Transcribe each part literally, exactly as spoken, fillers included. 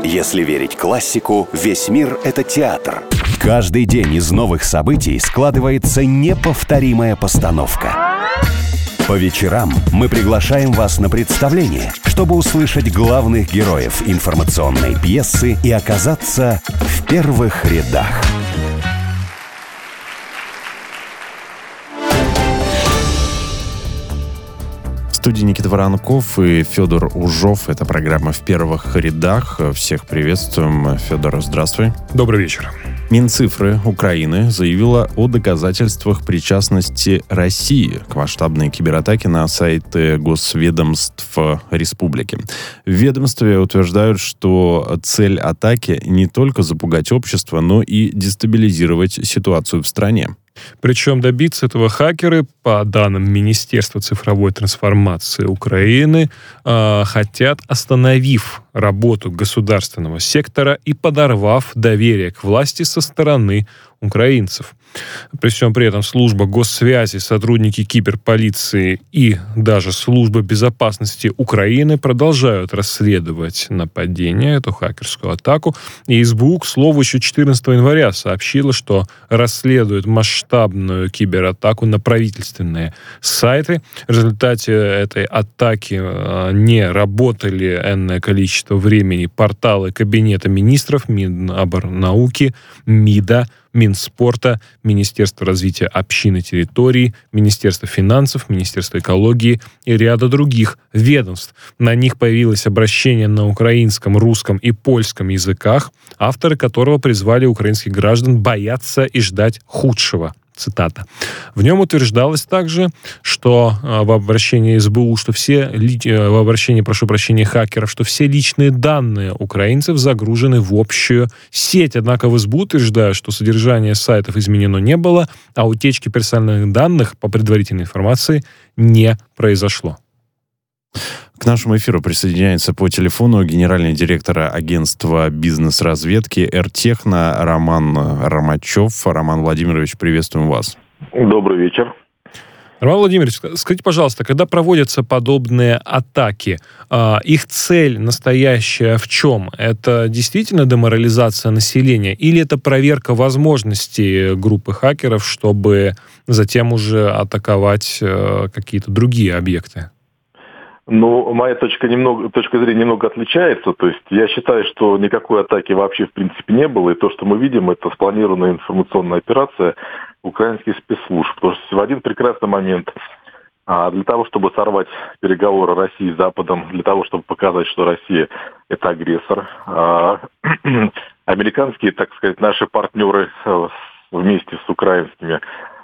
Если верить классику, весь мир — это театр. Каждый день из новых событий складывается неповторимая постановка. По вечерам мы приглашаем вас на представление, чтобы услышать главных героев информационной пьесы и оказаться в первых рядах. В студии Никита Воронков и Федор Ужов. Это программа «В первых рядах». Всех приветствуем. Федор, здравствуй. Добрый вечер. Минцифры Украины заявила о доказательствах причастности России к масштабной кибератаке на сайты госведомств республики. В ведомстве утверждают, что цель атаки не только запугать общество, но и дестабилизировать ситуацию в стране. Причем добиться этого хакеры, по данным Министерства цифровой трансформации Украины, э, хотят, остановив работу государственного сектора и подорвав доверие к власти со стороны украинцев. При всем при этом служба госсвязи, сотрудники киберполиции и даже служба безопасности Украины продолжают расследовать нападение, эту хакерскую атаку. И СБУ, к слову, еще четырнадцатого января сообщила, что расследует масштабную кибератаку на правительственные сайты. В результате этой атаки не работали энное количество времени порталы Кабинета министров, Миноборнауки, МИДа, Минспорта, Министерство развития общин и территорий, Министерство финансов, Министерство экологии и ряда других ведомств. На них появилось обращение на украинском, русском и польском языках, авторы которого призвали украинских граждан бояться и ждать худшего. Цитата. В нем утверждалось также, что э, в обращении СБУ, что все ли, э, в обращении, прошу прощения, хакеров, что все личные данные украинцев загружены в общую сеть. Однако в СБУ утверждают, что содержание сайтов изменено не было, а утечки персональных данных, по предварительной информации, не произошло. К нашему эфиру присоединяется по телефону генеральный директор агентства бизнес-разведки «Эртехно» Роман Ромачев. Роман Владимирович, приветствуем вас. Добрый вечер. Роман Владимирович, скажите, пожалуйста, когда проводятся подобные атаки, их цель настоящая в чем? Это действительно деморализация населения или это проверка возможностей группы хакеров, чтобы затем уже атаковать какие-то другие объекты? Ну, моя точка, немного, точка зрения немного отличается. То есть я считаю, что никакой атаки вообще в принципе не было. И то, что мы видим, это спланированная информационная операция украинских спецслужб. Потому что в один прекрасный момент для того, чтобы сорвать переговоры России с Западом, для того, чтобы показать, что Россия – это агрессор, американские, так сказать, наши партнеры вместе с украинскими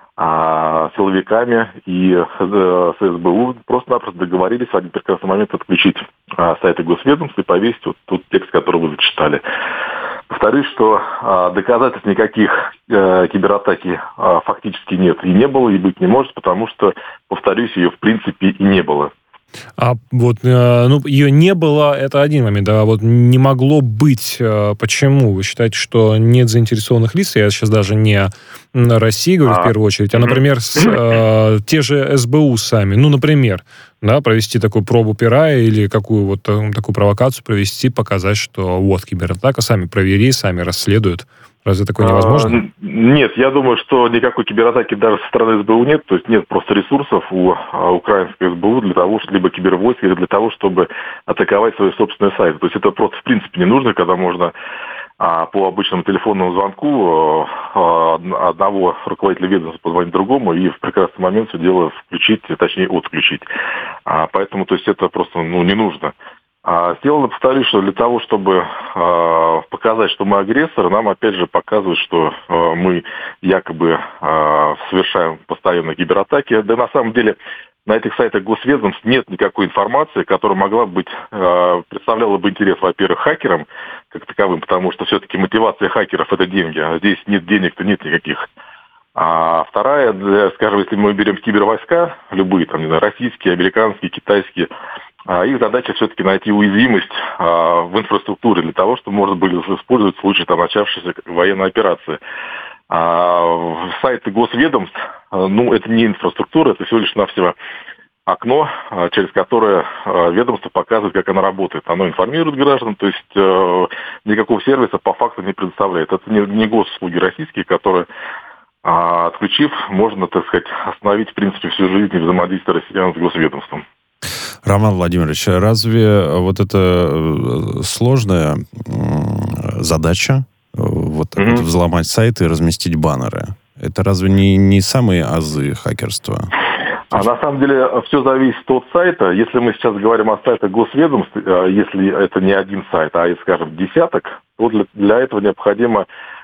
силовиками и с СБУ просто-напросто договорились в один прекрасный момент отключить сайты госведомств и повесить вот тот текст, который вы зачитали. Повторюсь, что доказательств никаких кибератаки фактически нет и не было, и быть не может, потому что, повторюсь, ее в принципе и не было. А вот, ну, ее не было, это один момент, а вот не могло быть. Почему? Вы считаете, что нет заинтересованных лиц? Я сейчас даже не о России говорю а. в первую очередь, а, например, с, э, те же СБУ сами. Ну, например, да, провести такую пробу пера или какую вот такую провокацию провести, показать, что вот кибератака, сами провери, сами расследуют. Разве такое невозможно? А, нет, я думаю, что никакой кибератаки даже со стороны СБУ нет. То есть нет просто ресурсов у а, украинской СБУ для того, чтобы либо кибервойск, или для того, чтобы атаковать свои собственные сайты. То есть это просто в принципе не нужно, когда можно а, по обычному телефонному звонку а, одного руководителя ведомства позвонить другому и в прекрасный момент все дело включить, точнее отключить. А, поэтому то есть это просто ну, не нужно. Сделано, повторюсь, что для того, чтобы э, показать, что мы агрессор, нам опять же показывают, что э, мы якобы э, совершаем постоянно кибератаки. Да на самом деле на этих сайтах госведомств нет никакой информации, которая могла быть, э, представляла бы интерес, во-первых, хакерам как таковым, потому что все-таки мотивация хакеров – это деньги, а здесь нет денег-то нет никаких. А вторая, для, скажем, если мы берем кибервойска, любые, там, не знаю, российские, американские, китайские, их задача все-таки найти уязвимость а, в инфраструктуре для того, чтобы можно было использовать в случае там, начавшейся военной операции. А, сайты госведомств, ну, это не инфраструктура, это всего лишь навсего окно, через которое ведомство показывает, как оно работает. Оно информирует граждан, то есть э, никакого сервиса по факту не предоставляет. Это не, не госуслуги российские, которые, э, отключив, можно, так сказать, остановить, в принципе, всю жизнь взаимодействия россиян с госведомством. Роман Владимирович, разве вот эта сложная задача, вот так mm-hmm. вот взломать сайты и разместить баннеры, это разве не, не самые азы хакерства? А на самом деле все зависит от сайта. Если мы сейчас говорим о сайтах госведомств, если это не один сайт, а, скажем, десяток, то для, для этого необходимо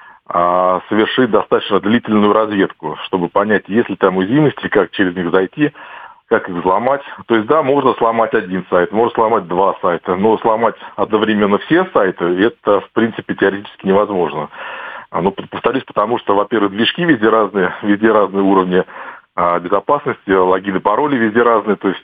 а, совершить достаточно длительную разведку, чтобы понять, есть ли там уязвимости, как через них зайти, как их взломать. То есть, да, можно сломать один сайт, можно сломать два сайта, но сломать одновременно все сайты, это, в принципе, теоретически невозможно. Ну, повторюсь, потому что, во-первых, движки везде разные, везде разные уровни безопасности, логины, пароли везде разные, то есть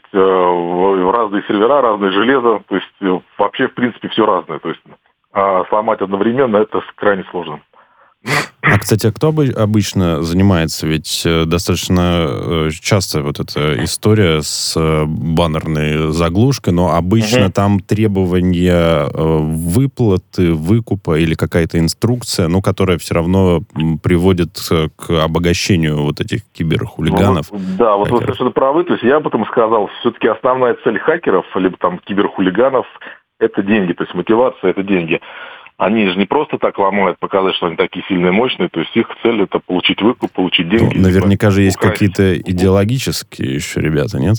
э, разные сервера, разное железо, то есть э, вообще, в принципе, все разное. То есть э, сломать одновременно это крайне сложно. А, кстати, а кто обычно занимается? Ведь достаточно часто вот эта история с баннерной заглушкой, но обычно угу. там требования выплаты, выкупа или какая-то инструкция, ну, которая все равно приводит к обогащению вот этих киберхулиганов. Ну, да, вот хакеров. Вы совершенно правы. То есть я об этом сказал. Все-таки основная цель хакеров, либо там киберхулиганов, это деньги. То есть мотивация – это деньги. Они же не просто так ломают, показать, что они такие сильные, мощные. То есть их цель – это получить выкуп, получить деньги. Ну, наверняка же есть украсть. Какие-то идеологические еще ребята, нет?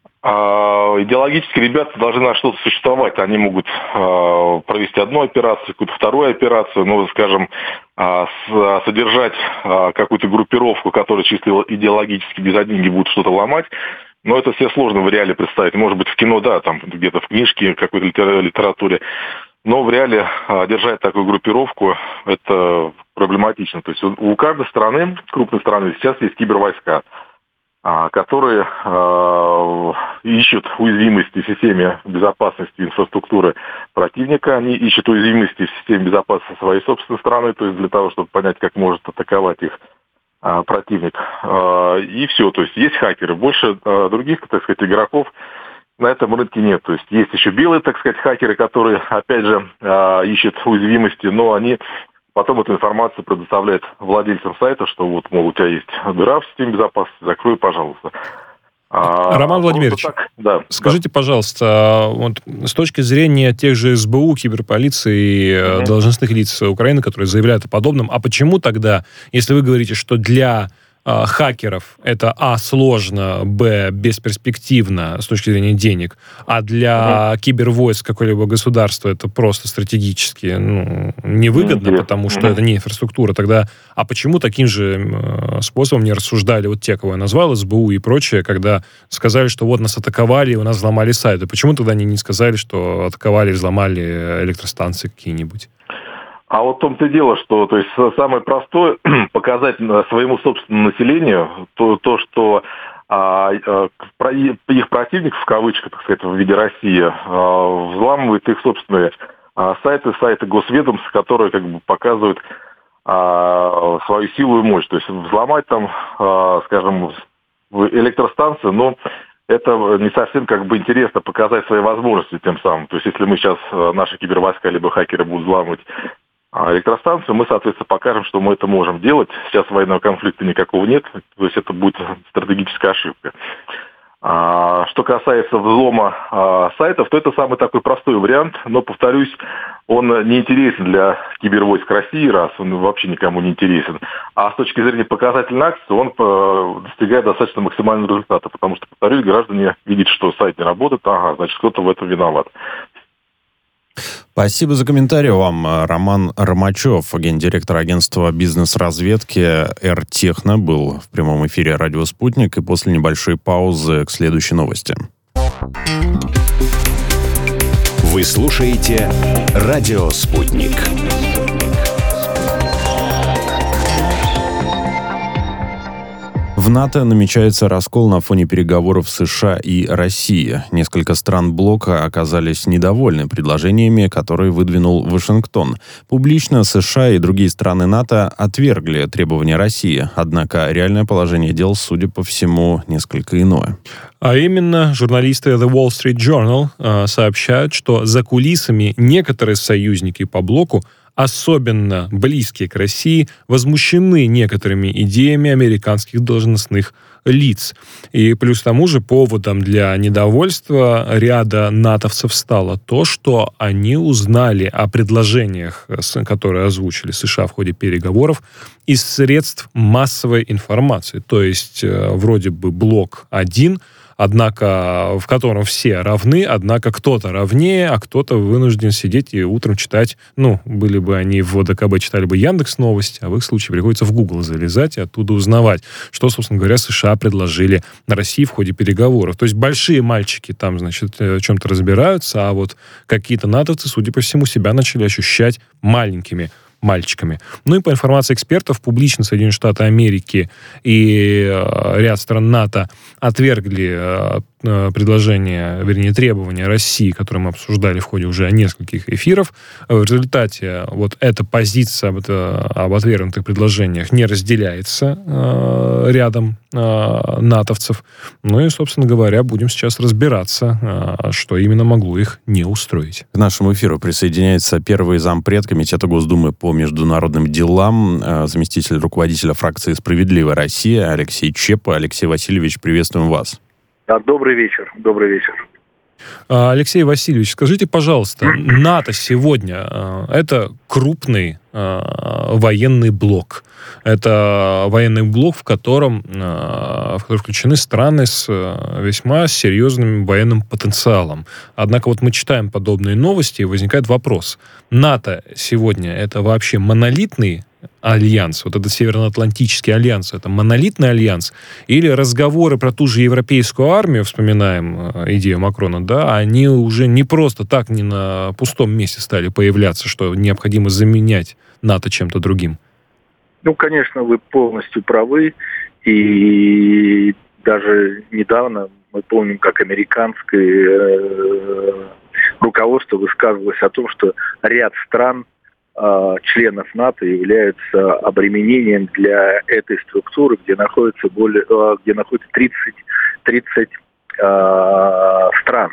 А, идеологические ребята должны на что-то существовать. Они могут а, провести одну операцию, какую-то вторую операцию, ну, скажем, а, с, содержать а, какую-то группировку, которая чисто идеологически без деньги будет что-то ломать. Но это все сложно в реале представить. Может быть, в кино, да, там где-то в книжке, какой-то литературе. Но в реале а, держать такую группировку, это проблематично. То есть у, у каждой страны, крупной страны, сейчас есть кибервойска, а, которые а, ищут уязвимости в системе безопасности инфраструктуры противника, они ищут уязвимости в системе безопасности своей собственной страны, то есть для того, чтобы понять, как может атаковать их а, противник. А, и все, то есть есть хакеры. Больше а, других, так сказать, игроков на этом рынке нет. То есть есть еще белые, так сказать, хакеры, которые, опять же, ищут уязвимости, но они потом эту информацию предоставляют владельцам сайта, что вот, мол, у тебя есть дыра в системе безопасности, закрой, пожалуйста. Роман Владимирович, так, да, скажите, да. пожалуйста, вот с точки зрения тех же эс бэ у, киберполиции, mm-hmm. должностных лиц Украины, которые заявляют о подобном, а почему тогда, если вы говорите, что для хакеров это, а, сложно, б, бесперспективно с точки зрения денег, а для uh-huh. кибервойск какого-либо государства это просто стратегически ну, невыгодно, uh-huh. потому что uh-huh. это не инфраструктура, тогда, а почему таким же способом не рассуждали вот те, кого я назвал, эс бэ у и прочее, когда сказали, что вот нас атаковали, у нас взломали сайты, почему тогда они не сказали, что атаковали, взломали электростанции какие-нибудь? А вот в том-то и дело, что то есть, самое простое показать своему собственному населению то, то что а, а, их противник, в кавычках, так сказать, в виде России, а, взламывает их собственные а, сайты, сайты госведомств, которые как бы показывают а, свою силу и мощь. То есть взломать там, а, скажем, электростанцию, но это не совсем как бы интересно показать свои возможности тем самым. То есть если мы сейчас, наши кибервойска либо хакеры будут взламывать электростанцию, мы, соответственно, покажем, что мы это можем делать. Сейчас военного конфликта никакого нет, то есть это будет стратегическая ошибка. А, что касается взлома а, сайтов, то это самый такой простой вариант, но, повторюсь, он не интересен для кибервойск России, раз он вообще никому не интересен. А с точки зрения показательной акции он а, достигает достаточно максимального результата, потому что, повторюсь, граждане видят, что сайт не работает, ага, значит, кто-то в этом виноват. Спасибо за комментарий вам. Роман Ромачев, гендиректор агентства бизнес-разведки «Эр-Техно», был в прямом эфире «Радио Спутник». И после небольшой паузы к следующей новости. Вы слушаете «Радио Спутник». В В НАТО намечается раскол на фоне переговоров США и России. Несколько стран блока оказались недовольны предложениями, которые выдвинул Вашингтон. Публично США и другие страны НАТО отвергли требования России. Однако реальное положение дел, судя по всему, несколько иное. А именно, журналисты The Wall Street Journal э, сообщают, что за кулисами некоторые союзники по блоку, особенно близкие к России, возмущены некоторыми идеями американских должностных лиц. И плюс к тому же поводом для недовольства ряда натовцев стало то, что они узнали о предложениях, которые озвучили США в ходе переговоров, из средств массовой информации. То есть вроде бы блок один, однако в котором все равны, однако кто-то равнее, а кто-то вынужден сидеть и утром читать. Ну, были бы они в ОДКБ, читали бы Яндекс.Новости, а в их случае приходится в Google залезать и оттуда узнавать, что, собственно говоря, США предложили России в ходе переговоров. То есть большие мальчики там, значит, в чем-то разбираются, а вот какие-то натовцы, судя по всему, себя начали ощущать маленькими мальчиками. Ну и по информации экспертов, публично Соединенные Штаты Америки и э, ряд стран НАТО отвергли э, предложения, вернее, требования России, которые мы обсуждали в ходе уже нескольких эфиров. В результате вот эта позиция об, это, об отвергнутых предложениях не разделяется э, рядом э, натовцев. Ну и, собственно говоря, будем сейчас разбираться, э, что именно могло их не устроить. К нашему эфиру присоединяется первый зампред Комитета Госдумы по международным делам, э, заместитель руководителя фракции «Справедливая Россия» Алексей Чепа. Алексей Васильевич, приветствуем вас. Добрый вечер. Добрый вечер. Алексей Васильевич, скажите, пожалуйста, НАТО сегодня это крупный военный блок. Это военный блок, в котором, в который включены страны с весьма серьезным военным потенциалом. Однако вот мы читаем подобные новости, и возникает вопрос. НАТО сегодня это вообще монолитный альянс, вот этот Североатлантический альянс, это монолитный альянс, или разговоры про ту же европейскую армию, вспоминаем идею Макрона, да, они уже не просто так, не на пустом месте стали появляться, что необходимо заменять НАТО чем-то другим? Ну, конечно, вы полностью правы, и даже недавно мы помним, как американское руководство высказывалось о том, что ряд стран членов НАТО являются обременением для этой структуры, где находится более, где находится тридцать, тридцать э, стран.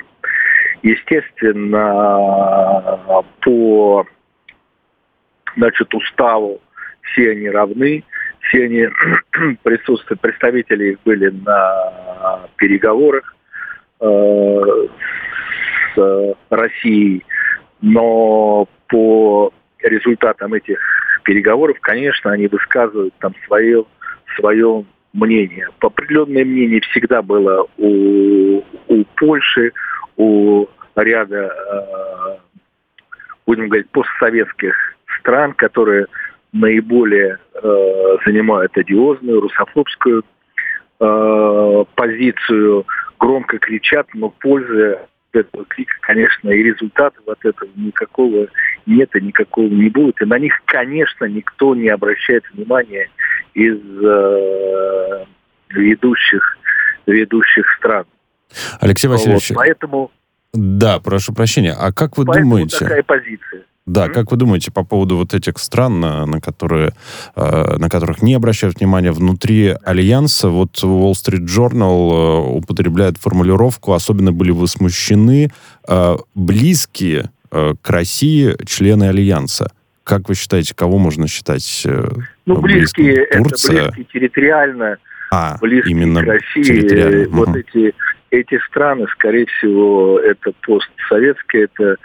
Естественно, по, значит, уставу все они равны, все они присутствуют, представители их были на переговорах э, с Россией, но по результатам этих переговоров, конечно, они высказывают там свое, свое мнение. Определенное мнение всегда было у, у Польши, у ряда, э, будем говорить, постсоветских стран, которые наиболее э, занимают одиозную, русофобскую э, позицию, громко кричат, но пользуясь этого крика, конечно, и результатов от этого никакого нет и никакого не будет. И на них, конечно, никто не обращает внимания из э, ведущих, ведущих стран. Алексей Васильевич, вот, поэтому... Да, прошу прощения. А как вы поэтому думаете... такая позиция. Да, Mm-hmm. как вы думаете по поводу вот этих стран, на, на, которые, э, на которых не обращают внимания внутри Альянса? Вот Wall Street Journal э, употребляет формулировку, особенно были возмущены э, близкие э, к России члены Альянса. Как вы считаете, кого можно считать э, ну, близким? близкие, Турция? это близкие территориально, а, близкие именно к России. Вот угу. эти, эти страны, скорее всего, это постсоветские, это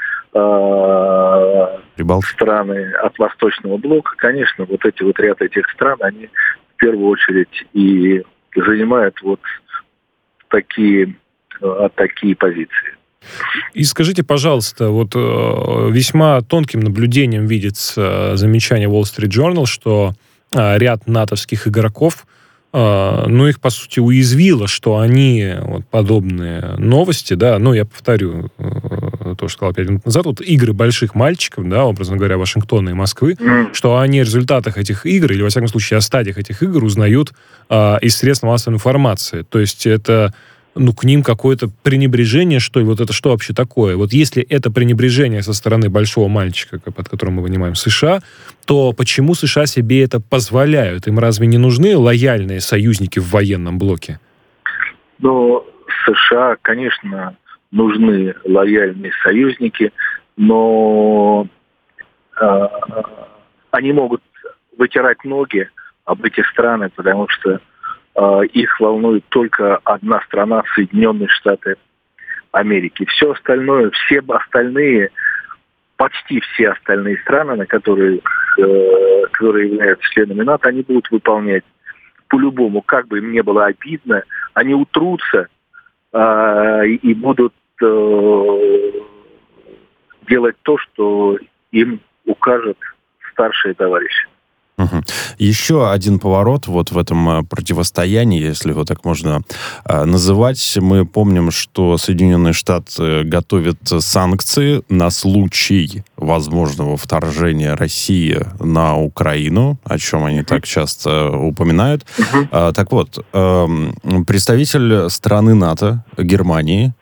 страны от Восточного блока, конечно, вот эти вот ряд этих стран, они в первую очередь и занимают вот такие, такие позиции. И скажите, пожалуйста, вот весьма тонким наблюдением видится замечание Wall Street Journal, что ряд натовских игроков, ну, их, по сути, уязвило, что они, вот, подобные новости, да, ну, я повторю, то, что сказал пять минут назад, вот игры больших мальчиков, да, образно говоря, Вашингтона и Москвы, mm. что они о результатах этих игр, или, во всяком случае, о стадиях этих игр узнают а, из средств массовой информации. То есть это, ну, к ним какое-то пренебрежение, что ли, вот это что вообще такое? Вот если это пренебрежение со стороны большого мальчика, под которым мы вынимаем США, то почему США себе это позволяют? Им разве не нужны лояльные союзники в военном блоке? Ну, США, конечно, нужны лояльные союзники, но э, они могут вытирать ноги об эти страны, потому что э, их волнует только одна страна — Соединенные Штаты Америки. Все остальное, все остальные, почти все остальные страны, на которые, э, которые являются членами НАТО, они будут выполнять по-любому, как бы им не было обидно, они утрутся э, и будут э, делать то, что им укажет старшие товарищи. Угу. Еще один поворот вот в этом противостоянии, если его так можно э, называть. Мы помним, что Соединенные Штаты готовят санкции на случай возможного вторжения России на Украину, о чем они uh-huh. так часто упоминают. Uh-huh. А, так вот, э, представитель страны НАТО, Германии,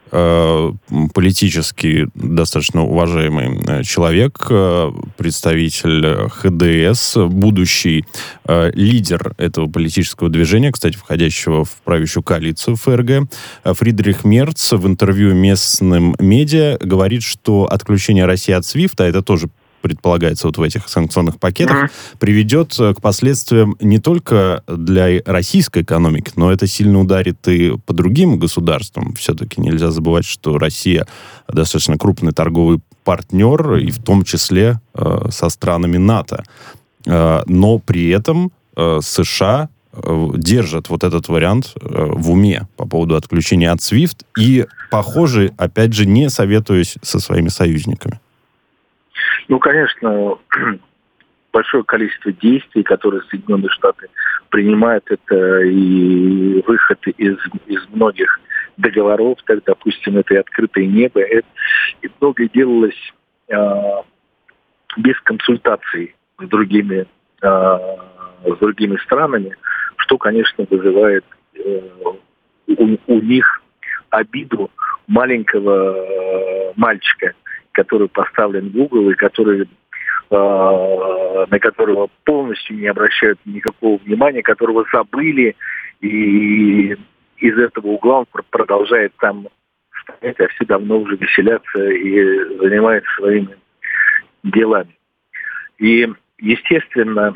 политически достаточно уважаемый человек, представитель ха дэ эс, будущий лидер этого политического движения, кстати, входящего в правящую коалицию эф эр гэ, Фридрих Мерц в интервью местным медиа говорит, что отключение России от свифта, это тоже предполагается вот в этих санкционных пакетах, mm-hmm. приведет к последствиям не только для российской экономики, но это сильно ударит и по другим государствам. Все-таки нельзя забывать, что Россия достаточно крупный торговый партнер, и в том числе э, со странами НАТО. Э, но при этом э, США э, держат вот этот вариант э, в уме по поводу отключения от свифт и, похоже, опять же, не советуясь со своими союзниками. Ну, конечно, большое количество действий, которые Соединенные Штаты принимают, это и выход из, из многих договоров, так, допустим, это и открытое небо, это, и многое делалось э, без консультаций с другими, э, с другими странами, что, конечно, вызывает э, у, у них обиду маленького э, мальчика, который поставлен в угол и который, э, на которого полностью не обращают никакого внимания, которого забыли, и из этого угла он продолжает там стоять, а все давно уже веселятся и занимаются своими делами. И, естественно,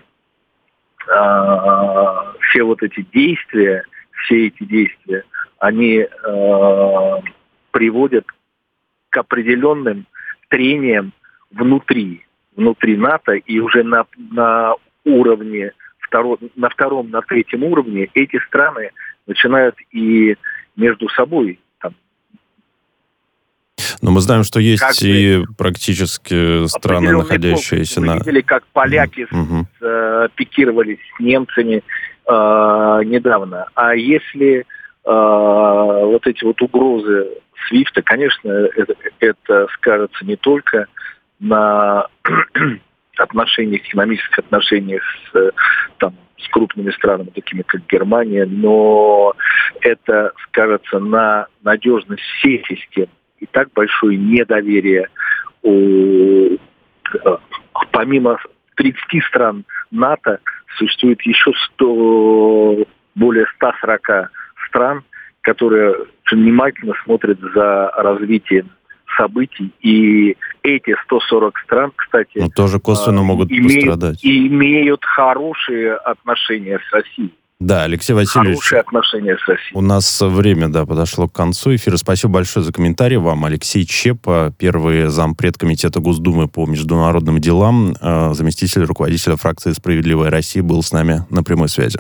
э, все вот эти действия, все эти действия, они э, приводят к определенным трением внутри, внутри НАТО, и уже на, на уровне, второ, на втором, на третьем уровне эти страны начинают и между собой там. Но мы знаем, что есть как и бы, практически страны, находящиеся на... Мы видели, как поляки mm-hmm. с, э, пикировались с немцами э, недавно. А если э, вот эти вот угрозы свифта, конечно, это, это скажется не только на отношениях, экономических отношениях с, там, с крупными странами, такими как Германия, но это скажется на надежность всей системы. И так большое недоверие у, помимо тридцати стран НАТО существует еще сто, более ста сорока стран, которые внимательно смотрят за развитием событий. И эти сто сорок стран, кстати, но тоже косвенно э, могут имеют, пострадать. Имеют хорошие отношения с Россией. Да, Алексей Васильевич, хорошие отношения с Россией. У нас время, да, подошло к концу эфира. Спасибо большое за комментарий вам. Алексей Чепа, первый зампред комитета Госдумы по международным делам, э, заместитель руководителя фракции «Справедливая Россия», был с нами на прямой связи.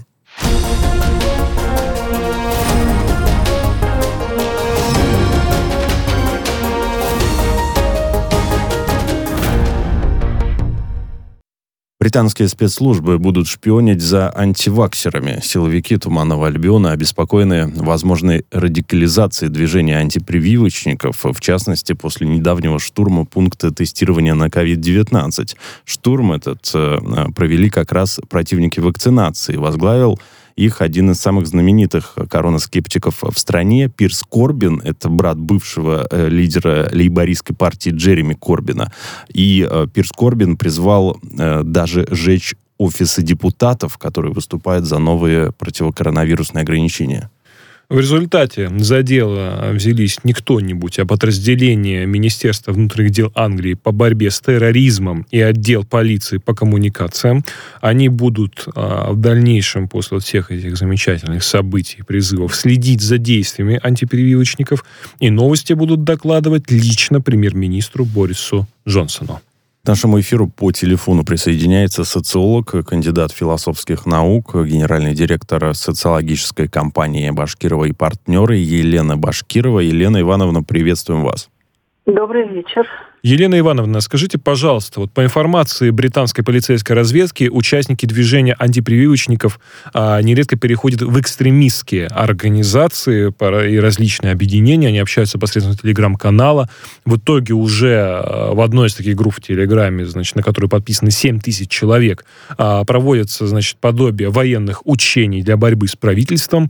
Британские спецслужбы будут шпионить за антиваксерами. Силовики Туманного Альбиона обеспокоены возможной радикализацией движения антипрививочников, в частности, после недавнего штурма пункта тестирования на ковид девятнадцать. Штурм этот э, провели как раз противники вакцинации. Возглавил их один из самых знаменитых коронаскептиков в стране, Пирс Корбин. Это брат бывшего э, лидера лейбористской партии Джереми Корбина. И э, Пирс Корбин призвал э, даже сжечь офисы депутатов, которые выступают за новые противокоронавирусные ограничения. В результате за дело взялись не кто-нибудь, а подразделение Министерства внутренних дел Англии по борьбе с терроризмом и отдел полиции по коммуникациям. Они будут а, в дальнейшем, после всех этих замечательных событий и призывов, следить за действиями антипрививочников, и новости будут докладывать лично премьер-министру Борису Джонсону. К нашему эфиру по телефону присоединяется социолог, кандидат философских наук, генеральный директор социологической компании «Башкирова и партнеры» Елена Башкирова. Елена Ивановна, приветствуем вас. Добрый вечер. Елена Ивановна, скажите, пожалуйста, вот по информации британской полицейской разведки, участники движения антипрививочников а, нередко переходят в экстремистские организации и различные объединения, они общаются посредством телеграм-канала. В итоге уже а, в одной из таких групп в Телеграме, значит, на которой подписаны семь тысяч человек, а, проводятся, значит, подобие военных учений для борьбы с правительством.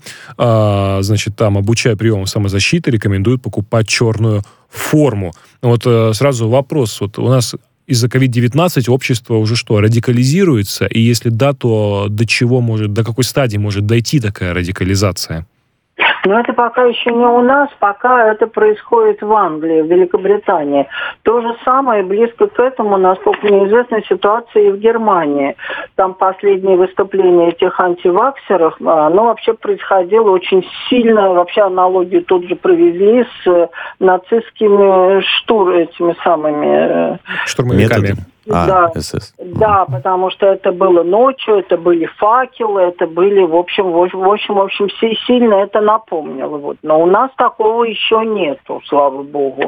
А, значит, там обучая приемам самозащиты, рекомендуют покупать черную форму. Вот э, сразу вопрос. Вот у нас из-за ковид девятнадцать общество уже что, радикализируется? И если да, то до чего может, до какой стадии может дойти такая радикализация? Но это пока еще не у нас, пока это происходит в Англии, в Великобритании. То же самое, близко к этому, насколько мне известна, ситуация и в Германии. Там последнее выступление этих антиваксеров, оно вообще происходило очень сильно, вообще аналогию тут же провели с нацистскими штур, этими самыми... штурмовиками. Методы. А, да, СС. да, потому что это было ночью, это были факелы, это были, в общем, в общем, в общем, в общем, все сильно это напомнило. Вот. Но у нас такого еще нету, слава богу,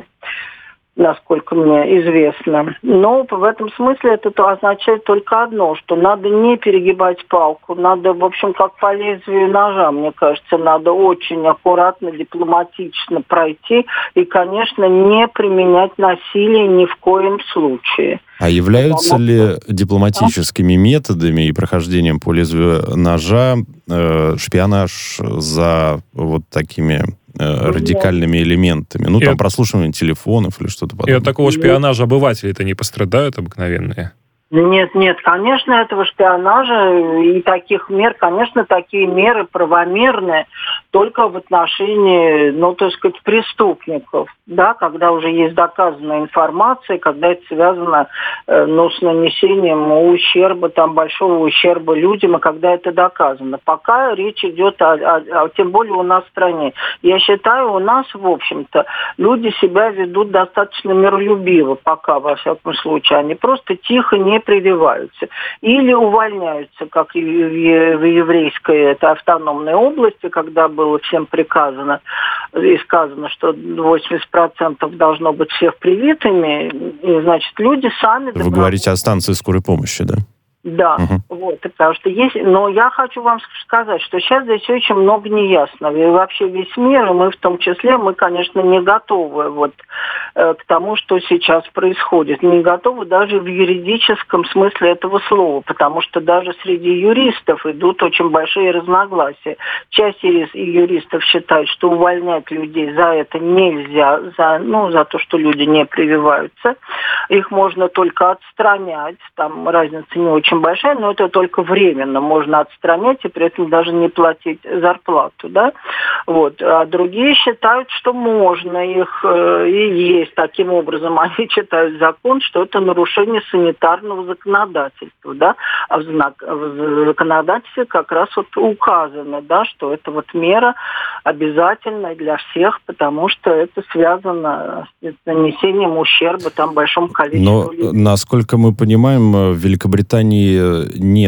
насколько мне известно. Но в этом смысле это означает только одно, что надо не перегибать палку, надо, в общем, как по лезвию ножа, мне кажется, надо очень аккуратно, дипломатично пройти и, конечно, не применять насилие ни в коем случае. А являются ли дипломатическими методами и прохождением по лезвию ножа э, шпионаж за вот такими э, радикальными элементами? Ну, и там от... прослушивание телефонов или что-то подобное. И от такого шпионажа обыватели-то не пострадают обыкновенные? Нет, нет, конечно, этого шпионажа и таких мер, конечно, такие меры правомерные только в отношении, ну, так сказать, преступников, да, когда уже есть доказанная информация, когда это связано, э, ну, с нанесением ущерба, там, большого ущерба людям, и когда это доказано. Пока речь идет о, о, о, тем более у нас в стране. Я считаю, у нас, в общем-то, люди себя ведут достаточно миролюбиво, пока, во всяком случае. Они просто тихо не прививаются. Или увольняются, как и в еврейской это автономной области, когда было всем приказано и сказано, что восемьдесят процентов должно быть всех привитыми, и, значит, люди сами... Вы добровольно... говорите о станции скорой помощи, да? Да, угу. Вот, потому что есть, но я хочу вам сказать, что сейчас здесь очень много неясного, и вообще весь мир, и мы в том числе, мы, конечно, не готовы вот э, к тому, что сейчас происходит, не готовы даже в юридическом смысле этого слова, потому что даже среди юристов идут очень большие разногласия. Часть юристов считает, что увольнять людей за это нельзя, за, ну, за то, что люди не прививаются, их можно только отстранять, там разница не очень большая, но это только временно можно отстранять и при этом даже не платить зарплату, да, вот. А другие считают, что можно их э, и есть таким образом, они читают закон, что это нарушение санитарного законодательства, да, а в, знак, в законодательстве как раз вот указано, да, что это вот мера обязательная для всех, потому что это связано с нанесением ущерба там большому количеству Но, людей. Насколько мы понимаем, в Великобритании нет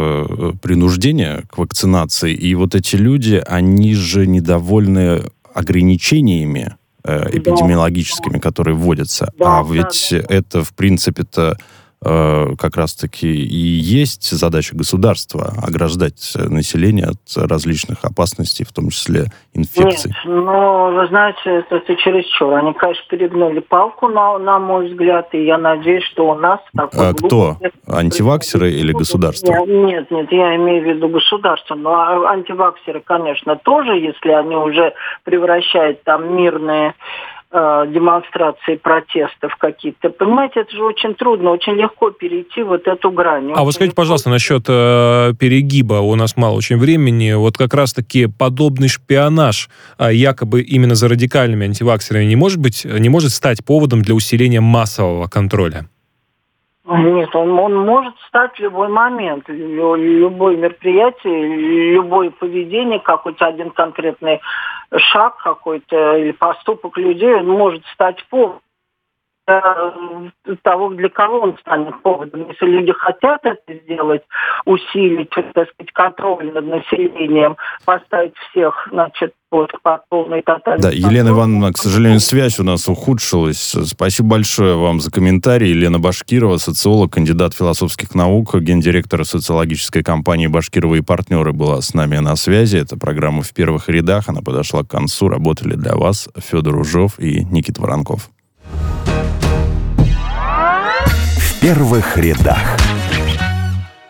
принуждения к вакцинации, и вот эти люди, они же недовольны ограничениями э, эпидемиологическими, да, которые вводятся. Да, а ведь да, да. это, в принципе-то, э, как раз-таки и есть задача государства ограждать население от различных опасностей, в том числе инфекций. Нет, ну, вы знаете, это, это чересчур. Они, конечно, перегнули палку, на, на мой взгляд, и я надеюсь, что у нас... Такой А кто? Антиваксеры или государство? Нет, нет, я имею в виду государство. Но антиваксеры, конечно, тоже, если они уже превращают там мирные э, демонстрации протестов какие-то. Понимаете, это же очень трудно, очень легко перейти вот эту грань. А вот скажите, пожалуйста, насчет э, перегиба, у нас мало очень времени, вот как раз-таки подобный шпионаж, э, якобы именно за радикальными антиваксерами, не может быть, не может стать поводом для усиления массового контроля? Нет, он, он может стать в любой момент, Лю, любое мероприятие, любое поведение, какой-то один конкретный шаг какой-то или поступок людей, он может стать поводом того, для кого он станет поводом. Если люди хотят это сделать, усилить, так сказать, контроль над населением, поставить всех, значит, вот, под полной тотальной... Да, Елена Ивановна, к сожалению, связь у нас ухудшилась. Спасибо большое вам за комментарий. Елена Башкирова, социолог, кандидат философских наук, гендиректор социологической компании «Башкирова и партнеры» была с нами на связи. Это программа «В первых рядах». Она подошла к концу. Работали для вас Федор Ужов и Никита Воронков. В первых рядах.